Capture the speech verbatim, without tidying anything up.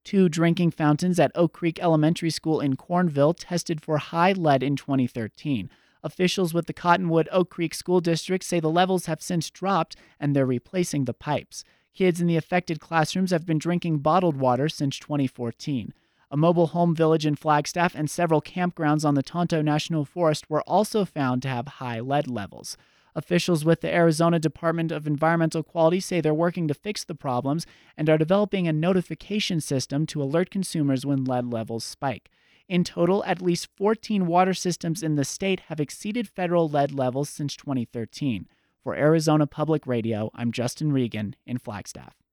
Two drinking fountains at Oak Creek Elementary School in Cornville tested for high lead in twenty thirteen. Officials with the Cottonwood Oak Creek School District say the levels have since dropped and they're replacing the pipes. Kids in the affected classrooms have been drinking bottled water since twenty fourteen. A mobile home village in Flagstaff and several campgrounds on the Tonto National Forest were also found to have high lead levels. Officials with the Arizona Department of Environmental Quality say they're working to fix the problems and are developing a notification system to alert consumers when lead levels spike. In total, at least fourteen water systems in the state have exceeded federal lead levels since twenty thirteen. For Arizona Public Radio, I'm Justin Regan in Flagstaff.